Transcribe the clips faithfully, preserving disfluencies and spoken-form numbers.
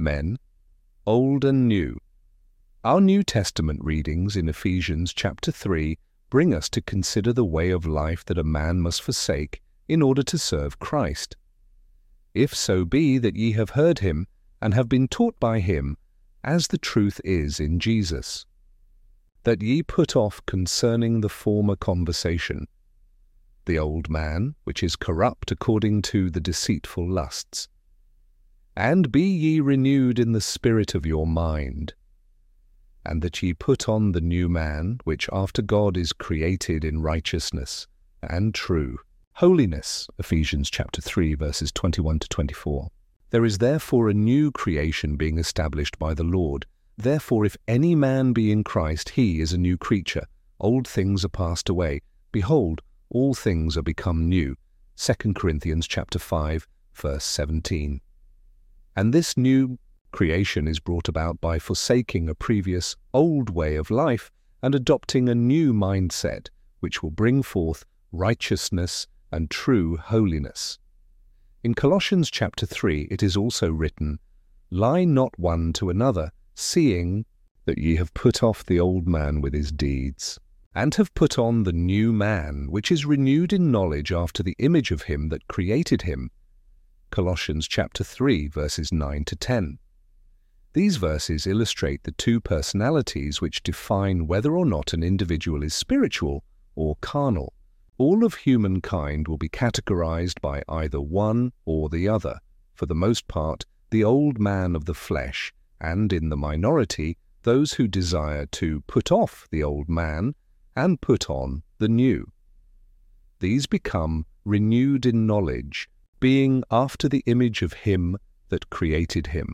men, old and new. Our New Testament readings in Ephesians chapter three bring us to consider the way of life that a man must forsake in order to serve Christ. If so be that ye have heard him, and have been taught by him, as the truth is in Jesus, that ye put off concerning the former conversation, the old man, which is corrupt according to the deceitful lusts, and be ye renewed in the spirit of your mind, and that ye put on the new man, which after God is created in righteousness and true holiness. Ephesians chapter three, verses twenty-one to twenty-four. There is therefore a new creation being established by the Lord. Therefore, if any man be in Christ, he is a new creature. Old things are passed away. Behold, all things are become new. Second Corinthians chapter five, verse seventeen. And this new creation is brought about by forsaking a previous old way of life and adopting a new mindset, which will bring forth righteousness and true holiness. In Colossians chapter three it is also written, Lie not one to another, seeing that ye have put off the old man with his deeds, and have put on the new man, which is renewed in knowledge after the image of him that created him. Colossians chapter three, verses nine to ten. These verses illustrate the two personalities which define whether or not an individual is spiritual or carnal. All of humankind will be categorized by either one or the other, for the most part, the old man of the flesh, and in the minority, those who desire to put off the old man and put on the new. These become renewed in knowledge, being after the image of him that created him.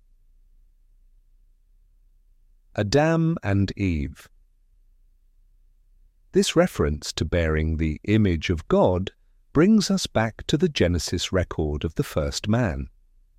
Adam and Eve. This reference to bearing the image of God brings us back to the Genesis record of the first man.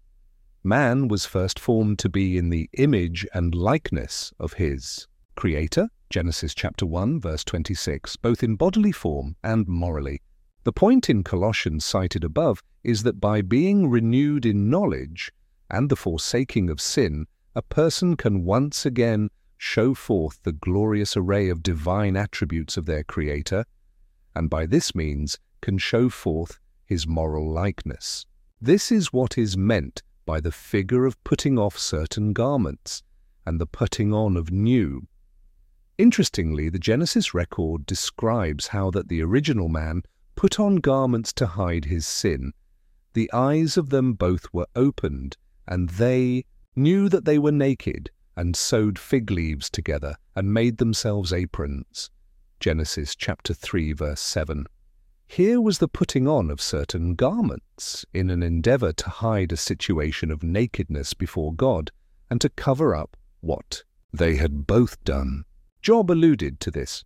Man was first formed to be in the image and likeness of his Creator, Genesis chapter one, verse twenty-six, both in bodily form and morally. The point in Colossians cited above is that by being renewed in knowledge and the forsaking of sin, a person can once again show forth the glorious array of divine attributes of their Creator, and by this means can show forth his moral likeness. This is what is meant by the figure of putting off certain garments and the putting on of new. Interestingly, the Genesis record describes how that the original man put on garments to hide his sin. The eyes of them both were opened, and they knew that they were naked, and sewed fig leaves together, and made themselves aprons. Genesis chapter three, verse seven. Here was the putting on of certain garments, in an endeavor to hide a situation of nakedness before God, and to cover up what they had both done. Job alluded to this.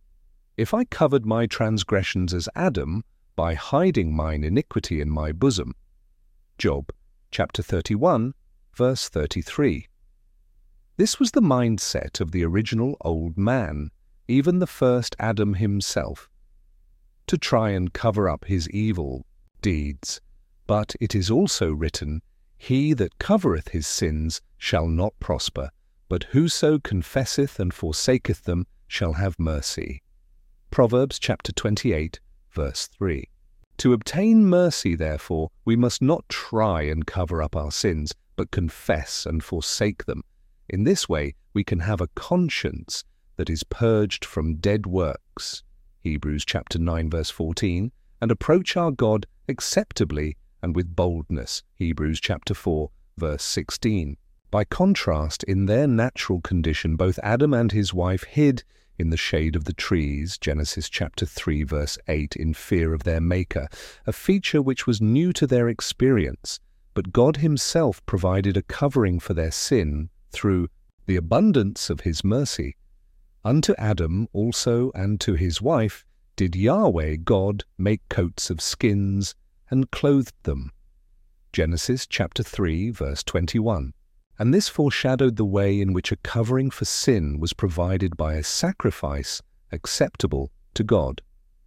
If I covered my transgressions as Adam, by hiding mine iniquity in my bosom. Job chapter thirty-one, verse thirty-three. This was the mindset of the original old man, even the first Adam himself, to try and cover up his evil deeds. But it is also written, He that covereth his sins shall not prosper, but whoso confesseth and forsaketh them shall have mercy. Proverbs chapter twenty-eight, verse three. To obtain mercy, therefore, we must not try and cover up our sins, but confess and forsake them. In this way, we can have a conscience that is purged from dead works, Hebrews chapter nine, verse fourteen, and approach our God acceptably and with boldness, Hebrews chapter four, verse sixteen. By contrast, in their natural condition, both Adam and his wife hid in the shade of the trees, Genesis chapter three, verse eight, in fear of their Maker, a feature which was new to their experience, but God himself provided a covering for their sin through the abundance of his mercy. Unto Adam also and to his wife did Yahweh God make coats of skins and clothed them. Genesis chapter three, verse twenty-one. And this foreshadowed the way in which a covering for sin was provided by a sacrifice acceptable to God.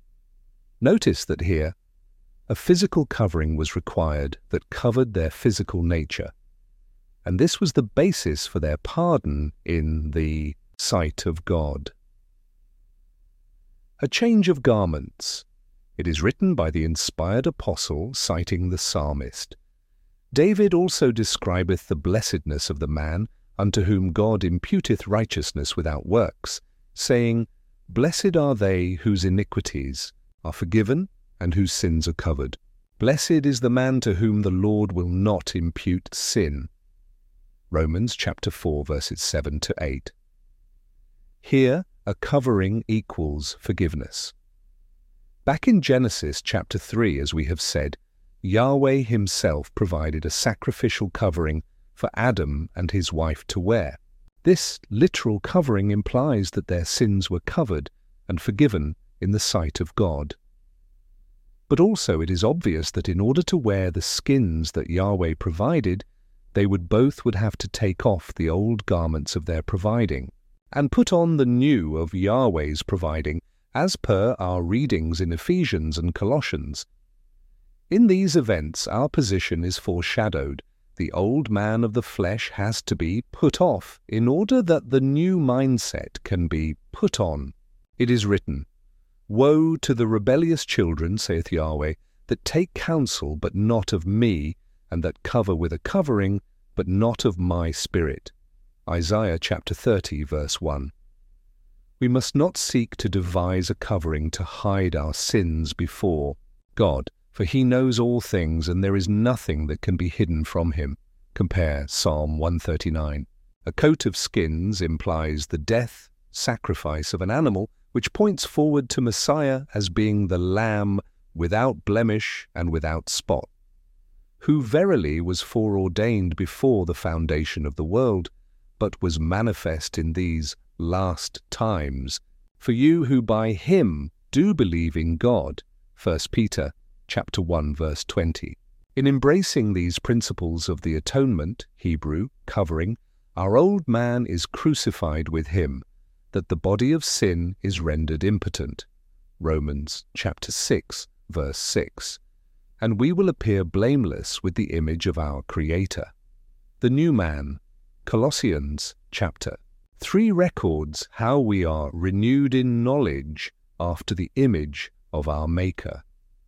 Notice that here, a physical covering was required that covered their physical nature. and this was the basis for their pardon in the sight of God. A change of garments. It is written by the inspired apostle, citing the psalmist. David also describeth the blessedness of the man unto whom God imputeth righteousness without works, saying, Blessed are they whose iniquities are forgiven and whose sins are covered. Blessed is the man to whom the Lord will not impute sin. Romans chapter four, verses seven to eight. Here, a covering equals forgiveness. Back in Genesis chapter three, as we have said, Yahweh himself provided a sacrificial covering for Adam and his wife to wear. This literal covering implies that their sins were covered and forgiven in the sight of God. But also it is obvious that in order to wear the skins that Yahweh provided, they would both would have to take off the old garments of their providing and put on the new of Yahweh's providing, as per our readings in Ephesians and Colossians. In these events our position is foreshadowed. The old man of the flesh has to be put off in order that the new mindset can be put on. It is written, Woe to the rebellious children, saith Yahweh, that take counsel, but not of me, and that cover with a covering, but not of my spirit. Isaiah chapter thirty, verse one. We must not seek to devise a covering to hide our sins before God, for he knows all things, and there is nothing that can be hidden from him. Compare Psalm one thirty-nine. A coat of skins implies the death, sacrifice of an animal, which points forward to Messiah as being the Lamb without blemish and without spot, who verily was foreordained before the foundation of the world, but was manifest in these last times, for you who by him do believe in God. First Peter chapter one, verse twenty. In embracing these principles of the atonement, Hebrew, covering, our old man is crucified with him, that the body of sin is rendered impotent. Romans chapter six, verse six. And we will appear blameless with the image of our Creator. The new man, Colossians chapter. Three records how we are renewed in knowledge after the image of our Maker.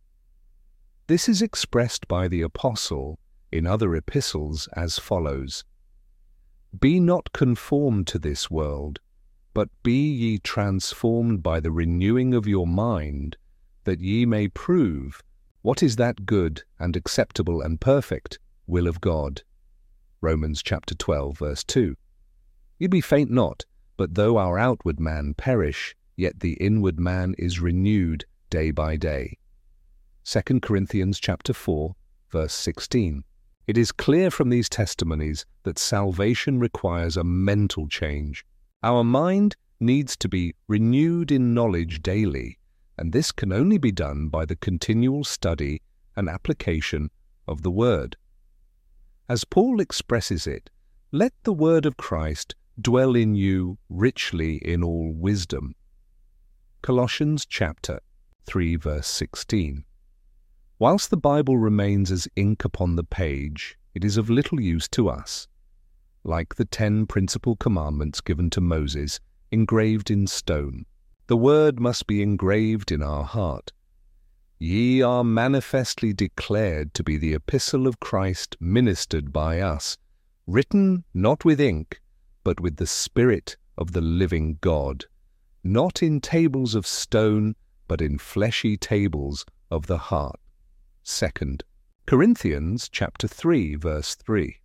This is expressed by the Apostle in other epistles as follows. Be not conformed to this world, but be ye transformed by the renewing of your mind, that ye may prove what is that good and acceptable and perfect will of God. Romans chapter twelve, verse two. Ye be faint not, but though our outward man perish, yet the inward man is renewed day by day. Second Corinthians chapter four, verse sixteen. It is clear from these testimonies that salvation requires a mental change. Our mind needs to be renewed in knowledge daily, and this can only be done by the continual study and application of the Word. As Paul expresses it, let the Word of Christ dwell in you richly in all wisdom. Colossians chapter three, verse sixteen. Whilst the Bible remains as ink upon the page, it is of little use to us. Like the ten principal commandments given to Moses, engraved in stone, the word must be engraved in our heart. Ye are manifestly declared to be the epistle of Christ ministered by us, written not with ink, but with the Spirit of the living God, not in tables of stone, but in fleshy tables of the heart. Second Corinthians chapter three, verse three.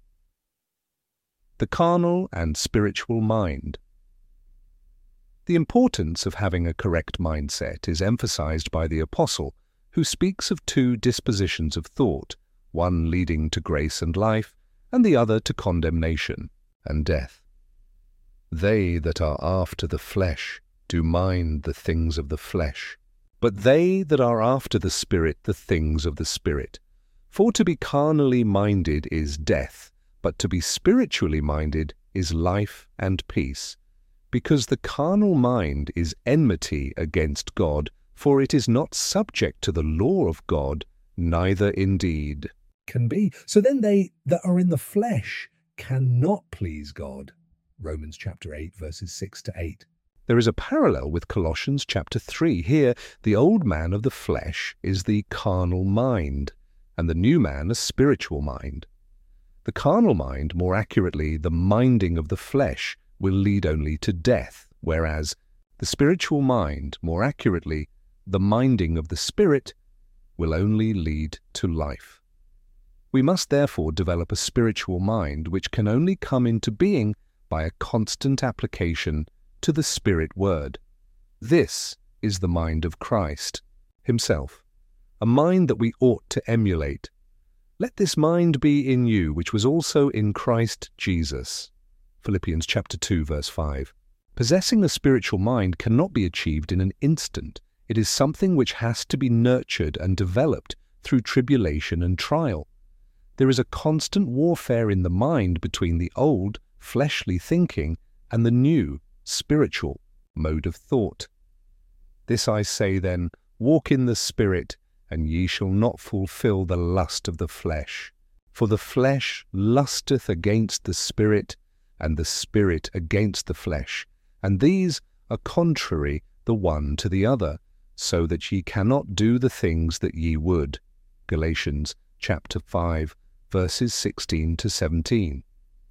The carnal and spiritual mind. The importance of having a correct mindset is emphasized by the Apostle, who speaks of two dispositions of thought, one leading to grace and life, and the other to condemnation and death. They that are after the flesh do mind the things of the flesh, but they that are after the Spirit the things of the Spirit. For to be carnally minded is death, but to be spiritually minded is life and peace. Because the carnal mind is enmity against God, for it is not subject to the law of God, neither indeed can be. So then they that are in the flesh cannot please God. Romans chapter eight, verses six to eight. There is a parallel with Colossians chapter three. Here, the old man of the flesh is the carnal mind, and the new man a spiritual mind. The carnal mind, more accurately, the minding of the flesh, will lead only to death, whereas the spiritual mind, more accurately, the minding of the spirit, will only lead to life. We must therefore develop a spiritual mind which can only come into being by a constant application to the Spirit Word. This is the mind of Christ himself, a mind that we ought to emulate. Let this mind be in you, which was also in Christ Jesus. Philippians chapter two, verse five. Possessing a spiritual mind cannot be achieved in an instant. It is something which has to be nurtured and developed through tribulation and trial. There is a constant warfare in the mind between the old, fleshly thinking and the new, spiritual mode of thought. This I say then, walk in the Spirit, and ye shall not fulfill the lust of the flesh. For the flesh lusteth against the Spirit, and the Spirit against the flesh, and these are contrary the one to the other, so that ye cannot do the things that ye would. Galatians chapter five, verses sixteen to seventeen.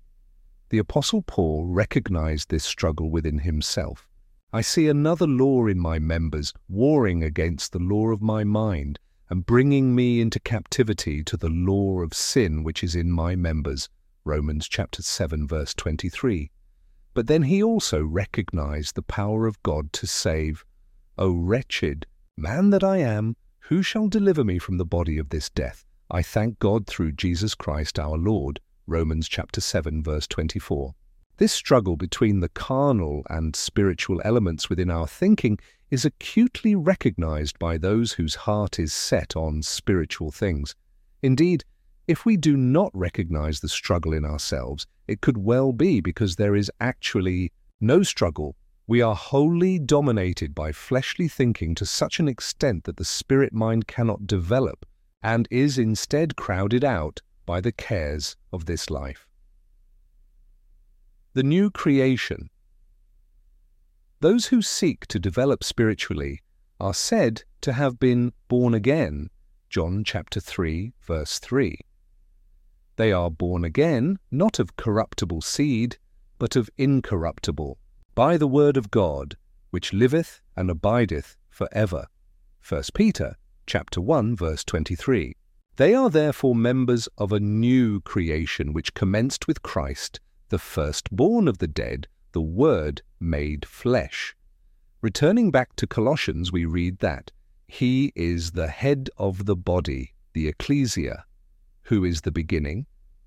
The Apostle Paul recognized this struggle within himself. I see another law in my members, warring against the law of my mind, and bringing me into captivity to the law of sin which is in my members. Romans chapter seven, verse twenty-three. But then he also recognized the power of God to save. O wretched man that I am, who shall deliver me from the body of this death? I thank God through Jesus Christ our Lord. Romans chapter seven, verse twenty-four. This struggle between the carnal and spiritual elements within our thinking is acutely recognized by those whose heart is set on spiritual things. Indeed, if we do not recognize the struggle in ourselves, it could well be because there is actually no struggle. We are wholly dominated by fleshly thinking to such an extent that the spirit mind cannot develop and is instead crowded out by the cares of this life. The new creation. Those who seek to develop spiritually are said to have been born again. John chapter three, verse three. They are born again, not of corruptible seed, but of incorruptible, by the word of God, which liveth and abideth for ever. First Peter chapter one, verse twenty-three. They are therefore members of a new creation which commenced with Christ, the firstborn of the dead, the Word made flesh. Returning back to Colossians, we read that He is the head of the body, the ecclesia, who is the beginning,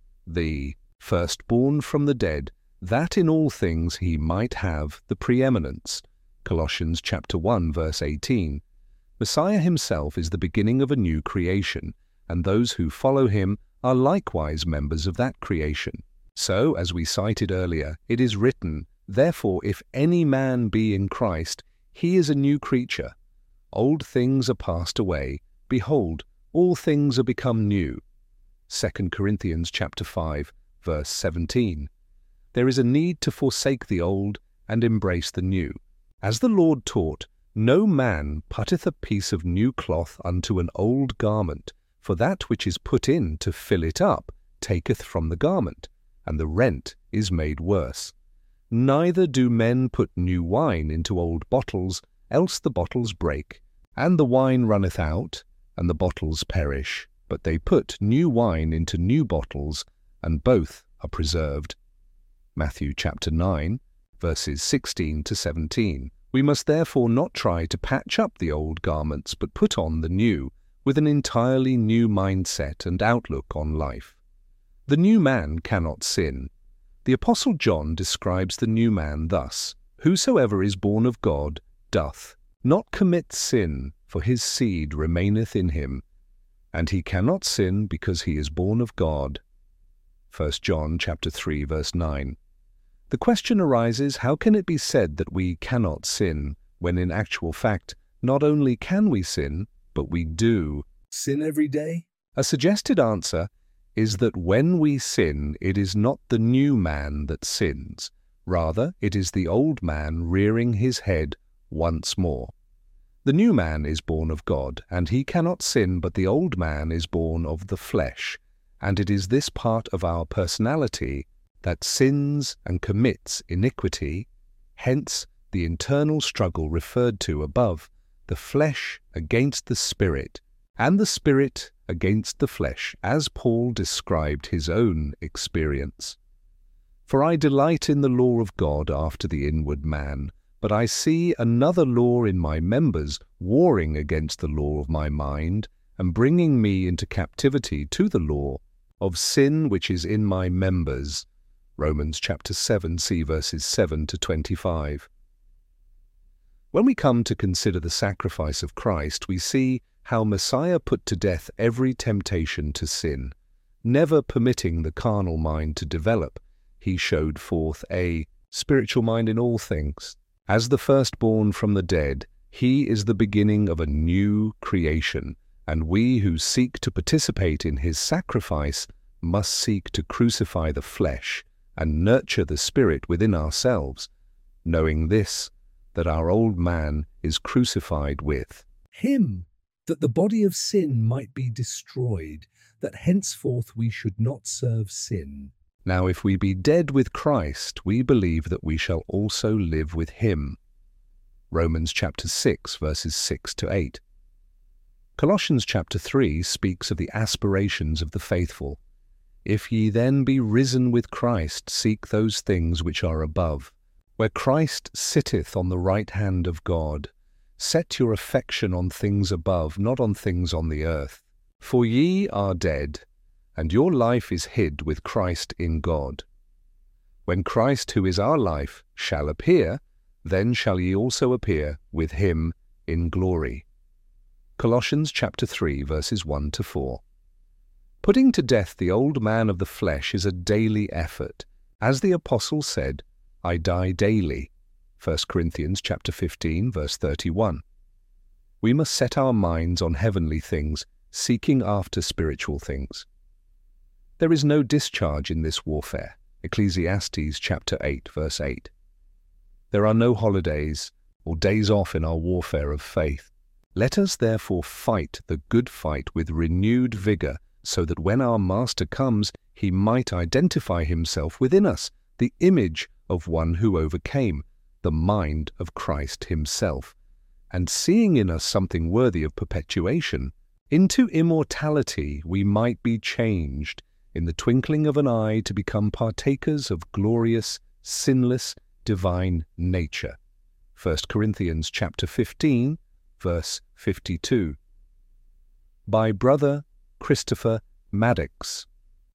the firstborn from the dead, that in all things he might have the preeminence. Colossians chapter one, verse eighteen. Messiah himself is the beginning of a new creation, and those who follow him are likewise members of that creation. So, as we cited earlier, it is written, Therefore, if any man be in Christ, he is a new creature. Old things are passed away. Behold, all things are become new. Second Corinthians chapter five, verse seventeen. There is a need to forsake the old and embrace the new. As the Lord taught, no man putteth a piece of new cloth unto an old garment, for that which is put in to fill it up taketh from the garment, and the rent is made worse. Neither do men put new wine into old bottles, else the bottles break, and the wine runneth out, and the bottles perish. But they put new wine into new bottles, and both are preserved. Matthew chapter nine, verses sixteen to seventeen. We must therefore not try to patch up the old garments, but put on the new, with an entirely new mindset and outlook on life. The new man cannot sin. The Apostle John describes the new man thus, Whosoever is born of God doth not commit sin, for his seed remaineth in him, and he cannot sin because he is born of God. First John chapter three, verse nine. The question arises, how can it be said that we cannot sin, when in actual fact, not only can we sin, but we do sin every day? A suggested answer is that when we sin, it is not the new man that sins. Rather, it is the old man rearing his head once more. The new man is born of God, and he cannot sin, but the old man is born of the flesh, and it is this part of our personality that sins and commits iniquity, hence the internal struggle referred to above, the flesh against the spirit, and the spirit against the flesh, as Paul described his own experience. For I delight in the law of God after the inward man, but I see another law in my members, warring against the law of my mind, and bringing me into captivity to the law of sin which is in my members. Romans chapter seven, see verses seven to twenty-five. When we come to consider the sacrifice of Christ, we see how Messiah put to death every temptation to sin. Never permitting the carnal mind to develop, he showed forth a spiritual mind in all things. As the firstborn from the dead, he is the beginning of a new creation, and we who seek to participate in his sacrifice must seek to crucify the flesh and nurture the spirit within ourselves, knowing this, that our old man is crucified with him, that the body of sin might be destroyed, that henceforth we should not serve sin. Now if we be dead with Christ, we believe that we shall also live with him. Romans chapter six, verses six to eight. Colossians chapter three speaks of the aspirations of the faithful. If ye then be risen with Christ, seek those things which are above, where Christ sitteth on the right hand of God. Set your affection on things above, not on things on the earth. For ye are dead, and your life is hid with Christ in God. When Christ, who is our life, shall appear, then shall ye also appear with him in glory. Colossians chapter three, verses one to four. Putting to death the old man of the flesh is a daily effort. As the apostle said, I die daily. First Corinthians chapter fifteen, verse thirty-one. We must set our minds on heavenly things, seeking after spiritual things. There is no discharge in this warfare. Ecclesiastes chapter eight, verse eight. There are no holidays or days off in our warfare of faith. Let us therefore fight the good fight with renewed vigor, so that when our Master comes, he might identify himself within us, the image of one who overcame, the mind of Christ himself, and seeing in us something worthy of perpetuation, into immortality we might be changed in the twinkling of an eye to become partakers of glorious, sinless, divine nature. First Corinthians chapter fifteen, verse fifty-two. By Brother Christopher Maddox.